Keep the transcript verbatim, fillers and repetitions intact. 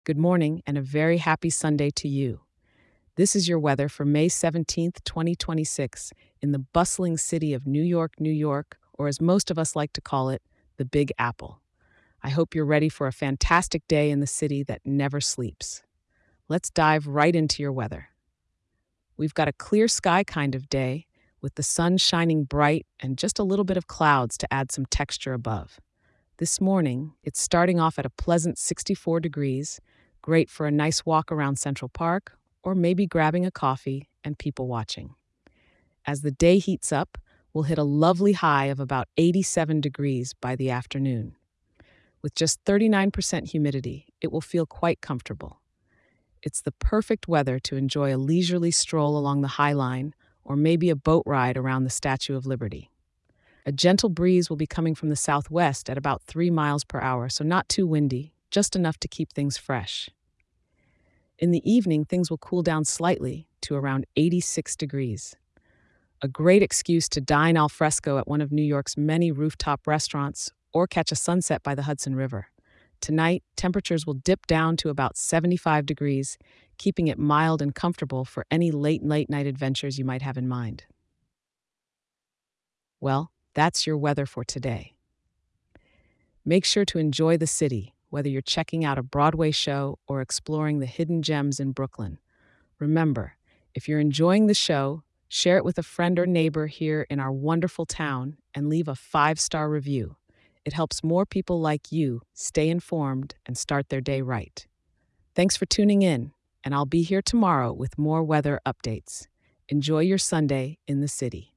Good morning and a very happy Sunday to you. This is your weather for May seventeenth, twenty twenty-six, in the bustling city of New York, New York, or as most of us like to call it, the Big Apple. I hope you're ready for a fantastic day in the city that never sleeps. Let's dive right into your weather. We've got a clear sky kind of day, with the sun shining bright and just a little bit of clouds to add some texture above. This morning, it's starting off at a pleasant sixty-four degrees, great for a nice walk around Central Park, or maybe grabbing a coffee and people watching. As the day heats up, we'll hit a lovely high of about eighty-seven degrees by the afternoon. With just thirty-nine percent humidity, it will feel quite comfortable. It's the perfect weather to enjoy a leisurely stroll along the High Line or maybe a boat ride around the Statue of Liberty. A gentle breeze will be coming from the southwest at about three miles per hour, so not too windy, just enough to keep things fresh. In the evening, things will cool down slightly to around eighty-six degrees. A great excuse to dine al fresco at one of New York's many rooftop restaurants or catch a sunset by the Hudson River. Tonight, temperatures will dip down to about seventy-five degrees, keeping it mild and comfortable for any late, late night adventures you might have in mind. Well, that's your weather for today. Make sure to enjoy the city, whether you're checking out a Broadway show or exploring the hidden gems in Brooklyn. Remember, if you're enjoying the show, share it with a friend or neighbor here in our wonderful town and leave a five-star review. It helps more people like you stay informed and start their day right. Thanks for tuning in, and I'll be here tomorrow with more weather updates. Enjoy your Sunday in the city.